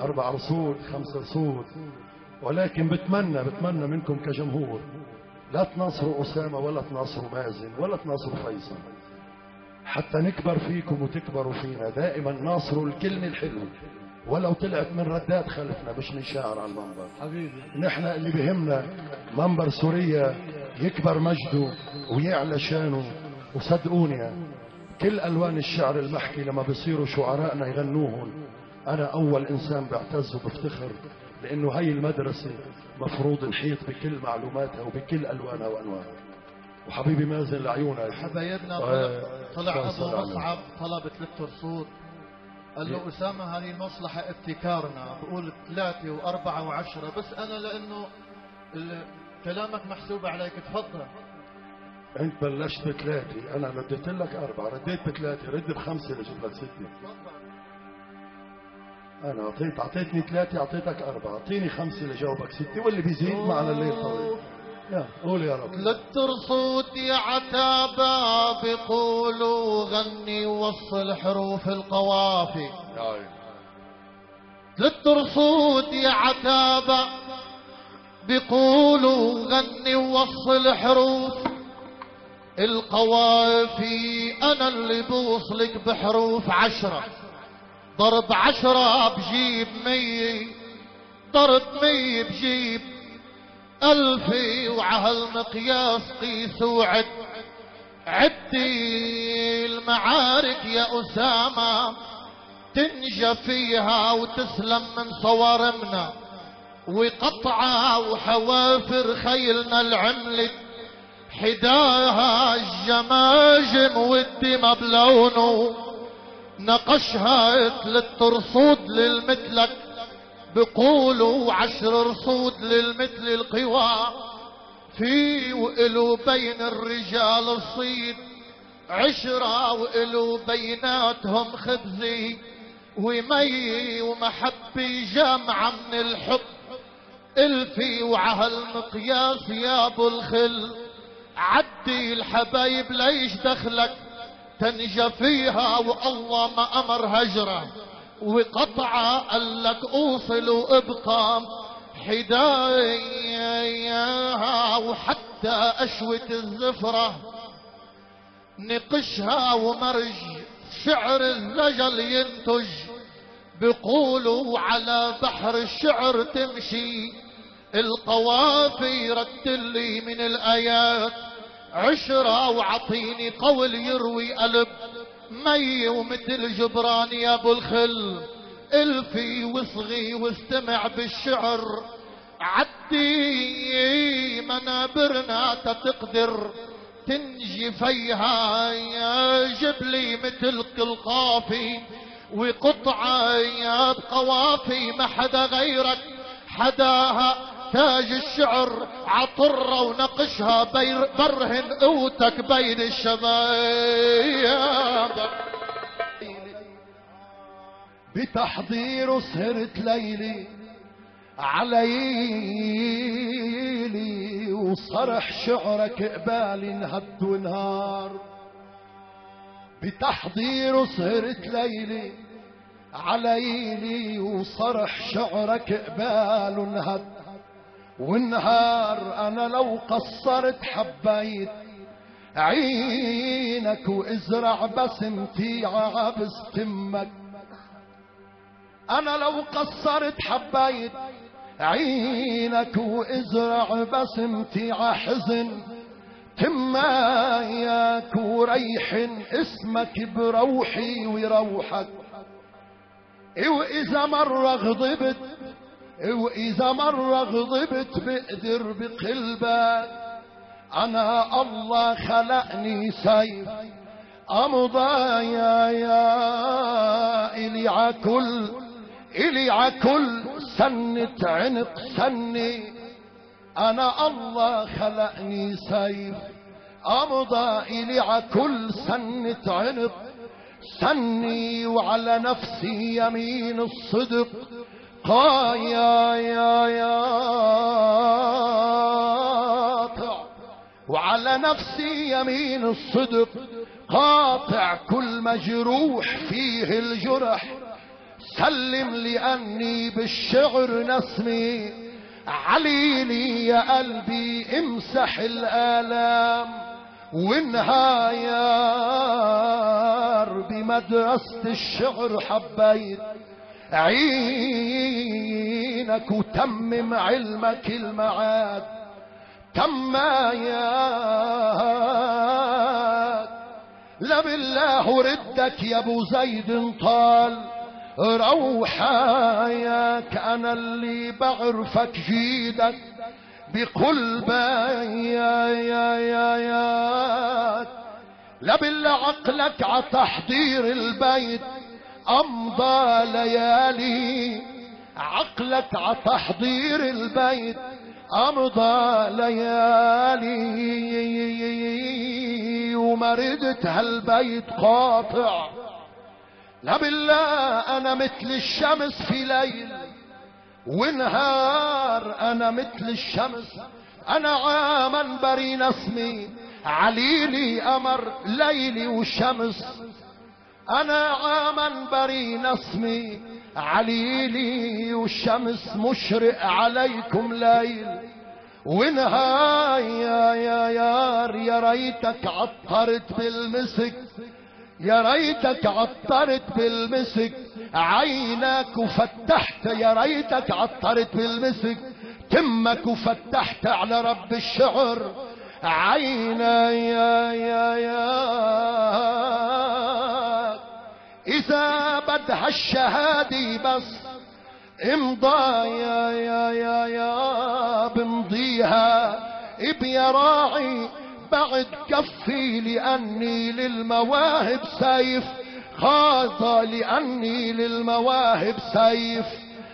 4 رصود 5 رصود، ولكن بتمنى منكم كجمهور لا تناصروا أسامة ولا تناصروا مازن ولا تناصروا فيصل، حتى نكبر فيكم وتكبروا فينا. دائما ناصروا الكلمة الحلوة ولو طلعت من ردات خلفنا، مش نشاعر على المنبر حبيبي. نحن اللي بهمنا منبر سوريا يكبر مجده ويعلى شانه. وصدقوني كل ألوان الشعر المحكي لما بيصيروا شعرائنا يغنوهم أنا أول إنسان بعتز وبفتخر، لأنه هاي المدرسة مفروض نحيط بكل معلوماتها وبكل ألوانها وأنواعها. وحبيبي مازن لعيونك حبايبنا طلع أبو مصعب طلب 3 رصود، قال له أسامة هذه المصلحة ابتكارنا، بقول 3 و4 و10، بس أنا لأنه كلامك محسوب عليك. تفضل. أنت بلشت ب3، أنا رديت لك 4، رديت ب3، رد ب5 لجيب لك 6. أنا أعطيتني 3 أعطيتك 4، أعطيني 5 لجاوبك 6، واللي بيزيد معنا الليل طويل. يا قول يا رب. 3 رصود يا عتابة بيقولوا غني ووصل حروف القوافي. 3 رصود يا عتابة بيقولوا غني ووصل حروف القوافي. أنا اللي بوصلك بحروف 10، ضرب 10 بجيب 100، ضرب 100 بجيب 1000، وعهالمقياس قيس وعد. عدي المعارك يا أسامة تنجى فيها وتسلم من صوارمنا، وقطعة وحوافر خيلنا العملة حداها الجماجم والدمى بلونه. نقشها 3 رصود للمثلك بقولوا 10 رصود للمثل القوى. في وإلو بين الرجال الصيد 10، وإلو بيناتهم خبزي ومي ومحبي جامعة من الحب. الفي وعهالمقياس يا ابو الخل. عدي الحبايب ليش دخلك تنجى فيها، والله ما امر هجره وقطعه، قال لك اوصل وابقى حداياها، وحتى اشوة الزفره نقشها ومرج شعر الزجل ينتج. بيقولوا على بحر الشعر تمشي القوافي. رتلي من الآيات 10، وعطيني قول يروي قلب مي ومثل جبران يا ابو الخل. الفي واصغي واستمع بالشعر. عدي منابرنا تتقدر تنجي فيها يا جبلي مثل كل قافي، وقطعة يا بقوافي ما حدا غيرك حداها. تاج الشعر عطرة ونقشها برهن قوتك بين الشباب. بتحضير سهرت ليلي عليلي، وصرح شعرك قبال انهد ونهار. بتحضير سهرت ليلي عليلي، وصرح شعرك قبال انهد والنهار. انا لو قصرت حبيت عينك، وازرع بسمتي عبس تمك. انا لو قصرت حبيت عينك، وازرع بسمتي عحزن تماياك. وريحن اسمك بروحي وروحك. واذا مرة غضبت بقدر بقلبك. انا الله خلقني سيف امضى يا الي عكل سنة عنق سني. انا الله خلقني سيف امضى الي عكل سنة عنق سني. وعلى نفسي يمين الصدق قاطع، وعلى نفسي يمين الصدق قاطع. كل مجروح فيه الجرح سلم لأني بالشعر نسمي عليلي يا قلبي امسح الآلام وانهاير بمدرسة الشعر حبيت عينك وتمم علمك المعاد تمايات لا بالله ردك يا ابو زيد طال روحاياك انا اللي بعرفك جيدك بقلباياك لا بالله عقلك عتحضير البيت امضى ليالي عقلك عتحضير البيت امضى ليالي وما ردت هالبيت قاطع لا بالله انا مثل الشمس في ليل ونهار انا مثل الشمس انا عاما بري نسمي عليلي قمر ليلي وشمس انا عاما بري نسمي عليلي والشمس مشرق عليكم ليل ونهار يا ريتك عطرت بالمسك يا ريتك عطرت بالمسك عينك وفتحت يا ريتك عطرت بالمسك تمك وفتحت على رب الشعر عينا يا إذا بدها الشهادة بس امضى يا بمضيها ابيا راعي بعد كفي لأني للمواهب سيف خاض لأني للمواهب سيف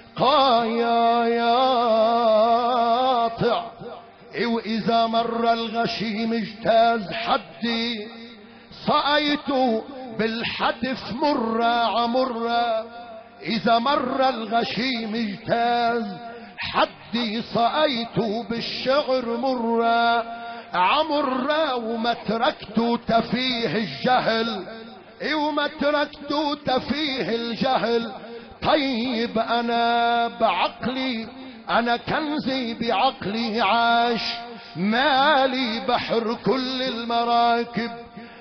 قاياطع وإذا مر الغشيم اجتاز حدي صأيت بالحدف مرة عمرة إذا مر الغشيم اجتاز حدي صأيت بالشعر مرة عمرة وما تركت تفيه الجهل وما تركت تفيه الجهل طيب أنا بعقلي أنا كنزي بعقلي عاش مالي بحر كل المراكب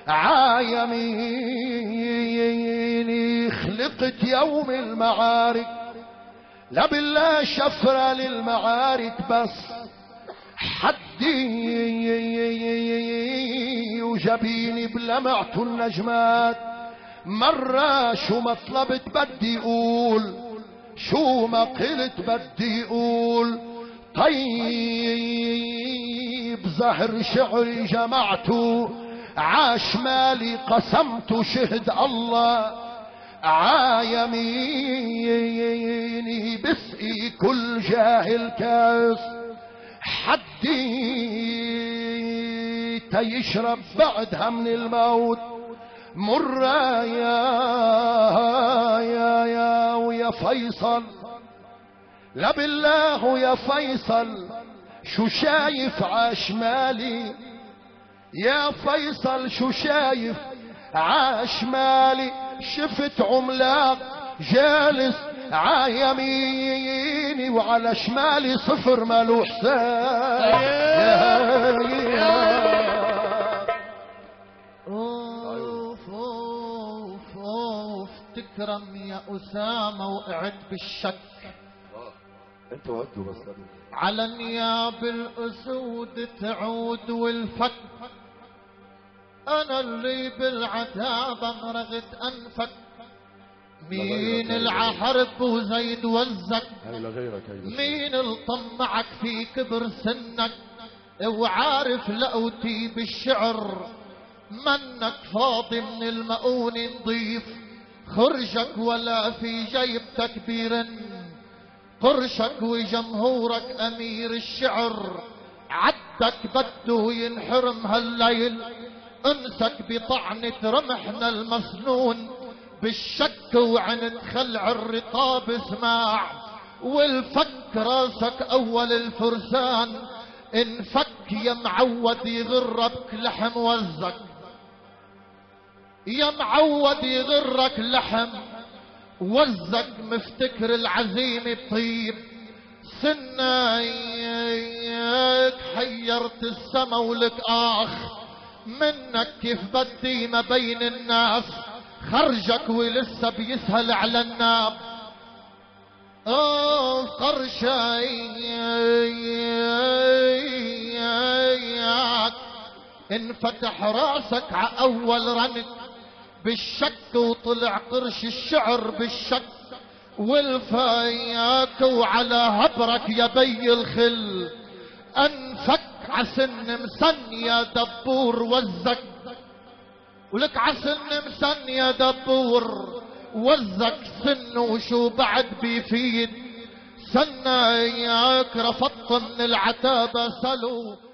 عايميني خلقت يوم المعارك لا بالله شفرة للمعارك بس حدي وجبيني بلمعت النجمات مرة شو ما طلبت بدي اقول شو ما قلت بدي اقول طيب زهر شعري جمعته عاش مالي قسمت شهد الله عايميني بسقي كل جاهل كاس حدي تيشرب بعدها من الموت مرة يا ويا فيصل لا بالله يا فيصل شو شايف عاش مالي يا فيصل شو شايف عاش مالي شفت عملاق جالس عايميني وعلى شمالي صفر مالو حساب اوف اوف اوف تكرم يا اسامه وقعت بالشك انتوا هدوا بس على نياب الاسود تعود والفك انا اللي بالعتاب مرغت انفك مين العحرب وزيد وزك مين الطمعك في كبر سنك وعارف لقوتي بالشعر منك فاضي من المؤون نضيف خرجك ولا في جيبتك بيرن قرشك وجمهورك امير الشعر عدك بده ينحرم هالليل انسك بطعنة رمحنا المسنون بالشك وعند خلع الرقاب اسماع والفك راسك اول الفرسان انفك يا معود يغرك لحم وزك يا معود يغرك لحم وزك مفتكر العزيم بطيب سنايك حيرت السما ولك منك كيف بدي ما بين الناس خرجك ولسه بيسهل على الناب قرشايك انفتح راسك ع اول رنك بالشك وطلع قرش الشعر بالشك والفاياك وعلى هبرك يا بي الخل انفك عسن مسن يا دبور وزك ولك عسن مسن يا دبور وزك سن وشو بعد بيفيد سناياك رفضت من العتابة سلو